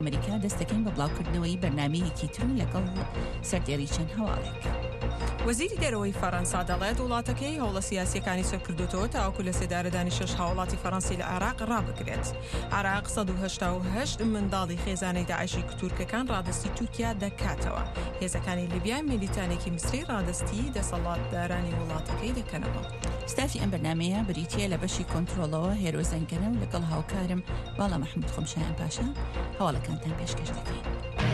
ئەمریکا دەستەکەین بە بڵاوکردنەوەی بەرنامەیەکی تر لەگەڵ سەردێڕی چەند هەواڵێک. وەزیری دەرەوەی فەڕەنسا دەڵێت وڵاتەکەی هەوڵە سیاسیەکانی سەرکردوتەوە تاوەکو لە سێدارەدانی 6 هاوڵاتی فەڕەنسی لە عێراق ڕابگرێت. عێراق 188 منداڵی خێزانەی داعشی کتورکەکان ڕادستی تورکیا دەکاتەوە. هێزەکانی لیبیا میلیتانێکی مسری ڕادستی دەسەڵاتدارانی وڵاتەکەی دەکەنەوە. ستافی ئەم بەرنامەیە بریتیە لە بەشی کۆنتڕۆڵەوە هێرۆزەنگەنە و لەگەڵ هاوکارم باڵا مەحموود خۆمشایان پاشا هەواڵەکانتان پێشکەش دەکەین.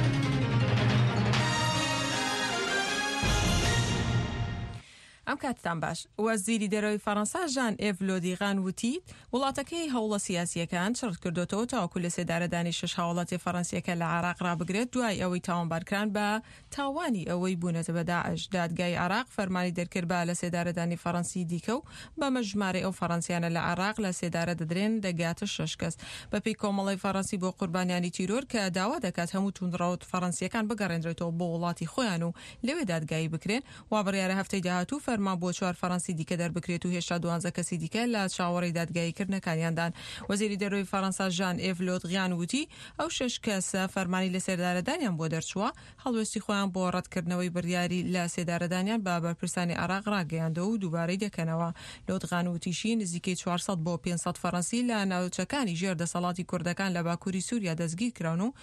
ئەم کاتتان باش. وەزیری دەرەوەی فەڕەنسا ژان ئێڤ لۆدیغان وتی وڵاتەکەی هەوڵە سیاسیەکان شڕت کردوتەوە تاوەکو لە سێدارەدانی 6 هاوڵاتی فەڕەنسیەکە لە عێراق ڕابگرێت دوای ئەوەی تاوانبارکران بە تاوانی ئەوەی بوونەتە بە داعش. دادگای عێراق فەرمانی دەرکرد بە لە سێدارەدانی فەڕەنسی دیکە و بەمە ژمارە ئەو فەڕەنسیانە لە عێراق لە سێدارە دەدرێن دەگاتە 6 کەس. بەپێی کۆمەڵی فەڕەنسی بۆ قوربانیانی تیرۆر کە داوا دەکات هەموو توندڕەوت فەڕەنسیەکان بگەڕێنرێتەوە بۆ وڵاتی خۆیان و لەوێ دادگایی بکرێن. وا بڕیارە هەفتەی داهاتوو فەرمان بۆ 4 فەڕەنسی دیکە دەربکرێت و هێشتا 12 کەسی دیکە لە چاوەڕێی دادگاییکردنەکانیاندان. وەزیری دەرەوەی فەڕەنسا ژان ئێڤ لۆدغیان وتی ئەو 6 کەسە فەرمانی لە سێدارەدانیان بۆ دەرچووە هەڵوێستی خۆیان بۆ ڕەتکردنەوەی بڕیاری لە سێدارەدانیان بە بەرپرسانی عێراق ڕاگەیاندەوە و دووبارەی دەکەنەوە. لۆدغان وتیشی نزیکەی 400 بۆ 500 فەڕەنسی لە ناوچەکانی ژێر دەسەڵاتی کوردەکان لە باکووری سووریا دەستگیر کراون و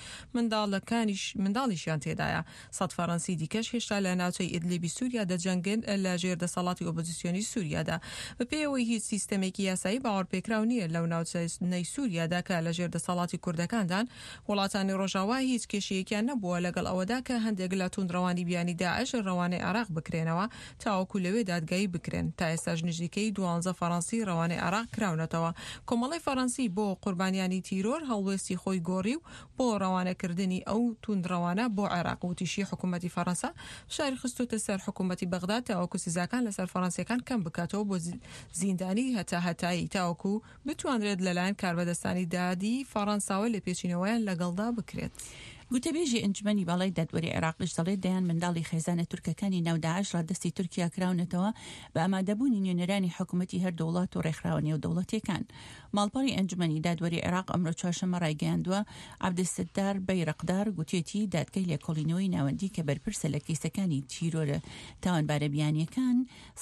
منداڵیشیان تێدایە. 100 فەڕەنسی دیکەش هێشتا لە ناوچەی ئیدلیبی سووریا دەجەنگن لە ژێر دەسەڵاتی ئۆپۆزیسیۆنی سووریادا. بەپێیەوەی هیچ سیستەمێکی یاسایی باوەڕپێکراو نییە لەو ناوچەی سووریادا کە لە ژێر دەسەڵاتی کوردەکاندان وڵاتانی ڕۆژاوا هیچ کێشەیەکیان نەبووە لەگەڵ ئەوەدا کە هەندێک لە توندڕەوانی بیانی داعش ڕەوانەی عێراق بکرێنەوە تاوەکو لەوێ دادگایی بکرێن. تا ئێستاش نزیکەی 12 فەڕەنسی ڕەوانەی عێراق کراونەتەوە. کۆمەڵی فەڕەنسی بۆ قوربانیانی تیرۆر هەڵوێستی خۆی گۆڕی و بۆ ڕەوانەکردنی ئەو توندڕەوانە بۆ عێراق و تیشی حکوومەتی فەڕەنسا شاری خستوتە سەر حکوومەتی بەغداد تاوەکو سزاکان لەسەر فەڕەنسیەکان کەم بکاتەوە بۆ زیندانی هەتایی تاوەکو بتوانرێت لەلایەن کاربەدەستانی دادی فەڕەنساوە لە پێچینەوەیان لەگەڵدا بکرێت. گوتەبێژی ئەنجومەنی باڵای دادوەری عێراقیش دەڵێت دەیان منداڵی خێزانە تورکەکانی ناو داعش ڕادستی تورکیا کراونەتەوە بە ئامادەبوونی نوێنەرانی حکوومەتی هەر دەوڵات و ڕێکخراوە نێودەوڵەتیەکان. ماڵپەڕی ئەنجومەنی دادوەری عێراق ئەمڕۆ چوارشەممە ڕایگەیاندووە عەبدولستار بەیڕەقدار گوتێتی دادگای لێکۆڵینەوەی ناوەندی کە بەرپرسە لە کیسەکانی تیرۆرە تاوانبارە بیانیەکان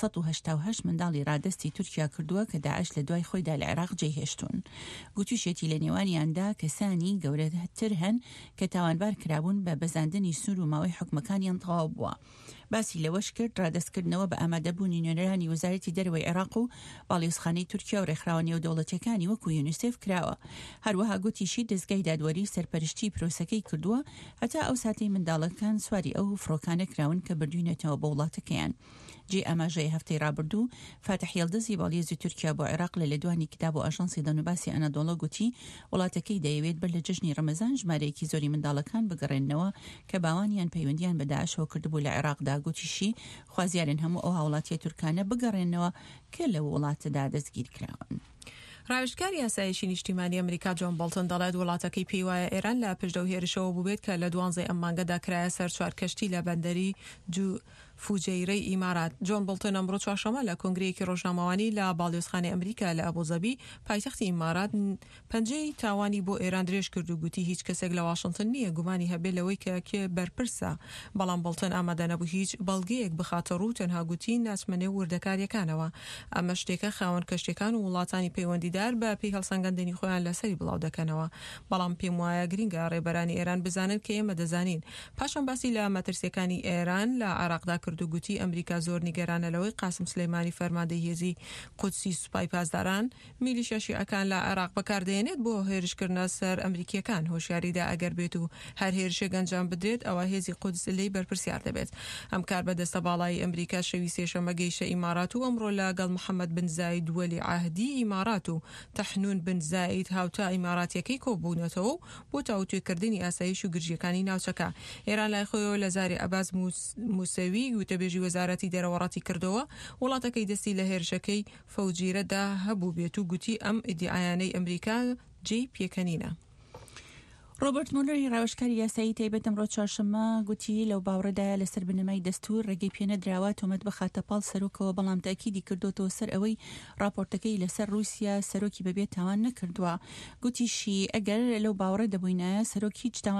188 منداڵی ڕادستی تورکیا کردووە کە داعش لە دوای خۆیدا لە عێراق جێهێشتون. گوتوشێتی لە نێوانیاندا کەسانی گەورەتر هەن کە تاوانبار کرابوون بە بەزاندنی سوور و ماوەی حکومەکانیان تەواو بووە. باسی لەوەش کرد ڕادەستکردنەوە بە ئامادەبوونی نوێنەرانی وەزارەتی دەرەوەی عێراق و باڵێۆزخانەی تورکیا و ڕێکخراوە نێودەوڵەتیەکانی وەکو یونیسف کراوە. هەروەها گوتیشی دەستگای دادوەری سەرپەرشتی پرۆسەکەی کردووە هەتا ئەو ساتەی منداڵەکان سواری ئەو فڕۆکانە کراون کە بردوینەتەوە بە وڵاتەکەیان. جێ ئاماژەی هەفتەی ڕابردوو فاتح یەلدەزی باڵێزی تورکیا بۆ عێراق لە لێدوانی کتاب و ئاژانسی دەنوباسی ئەنادۆڵە گوتی وڵاتەکەی دەیەوێت بەر لە جژنی ڕەمەزان ژمارەیەکی زۆری منداڵەکان بگەڕێنەوە کە باوانیان پەیوەندیان بە داعشەوە کردبوو لە عێراقدا. گوتیشی خوازیارن هەموو ئەو هاوڵاتیە تورکانە بگەڕێنەوە کە لە وڵاتەدا دەستگیر کراون. ڕاوێژگاری یاسایشی نیشتیمانی ئەمریکا جۆن بۆڵتن دەڵێت وڵاتەکەی پێی وایە ئێران لە پشتەوە هێرشەوە بووبێت کە لە 12 ئەم مانگەدا کرایە سەر 4 کەشتی لە بەندەری فوجەیرەی ئیمارات. جۆن بۆڵتن ئەمڕۆ چوارشەممە لە کۆنگرەیەکی ڕۆژنامەوانی لە باڵێۆزخانەی ئەمریکا لە ئەبوزەبی پایتەختی ئیمارات پەنجەی تاوانی بۆ ئێران درێژ کرد و گوتی هیچ کەسێک لە واشنگتن نییە گومانی هەبێت لەوەی کە بەرپرسە. بەڵام بۆڵتن ئامادە نەبوو هیچ بەڵگەیەک بخاتە ڕوو تەنها گوتی ناچمەنێ وردەکاریەکانەوە. ئەمە شتێکە خاوەن کەشتەکان و وڵاتانی پەیوەندیدار بە پێی هەڵسەنگاندنی خۆیان لەسەری بڵاو دەکەنەوە. بەڵام پێم وایە گرنگە ڕێبەرانی ئێران بزانن کە ئێمە دەزانین. پاشان باسی لە مەترسیەکانی ئێران لە عێراقدا کرد و گوتی ئەمریکا زۆر نیگەرانە لەوەی قاسم سلەیمانی فەرماندەی هێزی قودسی سوپای پاسداران میلیشیا شیعەکان لە عێراق بەکاردێنێت بۆ هێرشکردنە سەر ئەمریکیەکان. هۆشیاریدا ئەگەر بێت و هەر هێرشێک ئەنجام بدرێت ئەوە هێزی قودس لێی بەرپرسیار دەبێت. ئەم کار بەدەستە باڵای ئەمریکا شەوی سێشەممە گەیشتە ئیمارات و ئەمڕۆ لەگەڵ محەممەد بن زاید وەلی عاهدی ئیمارات و تەحنون بن زاید هاوتا ئیماراتیەکەی کۆبوونەتەوە بۆ تاوتوێکردنی ئاسایش و گرژیەکانی ناوچەکە. ئێران لای خۆیەوە لە زاری عەباس موسەوی وتەبێژی وەزارەتی دەرەوەڕاتی کردەوە وڵاتەکەی دەستی لە هێرشەکەی فەوجیرەدا هەبوو بێت و گوتی ئەم ئیدعایانەی ئەمریکا جێی پێکەنینە. ڕۆبرت مولەری ڕاوشکاری یاسایی تایبەت ئەمڕۆ چوارشەممە گوتی لەو باوەڕەدایە لەسەر بنەمای دەستور ڕێگەی پێنەدراوە تۆمەت بخاتە پاڵ سەرۆکەوە، بەڵام تاکیدی کردوتەوە سەر ئەوەی راپۆرتەکەی لەسەر رووسیا سەرۆکی بەبێت تاوان نەکردووە. گوتیشی ئەگەر لەو باوەڕە دەبووینە سەرۆک هیچ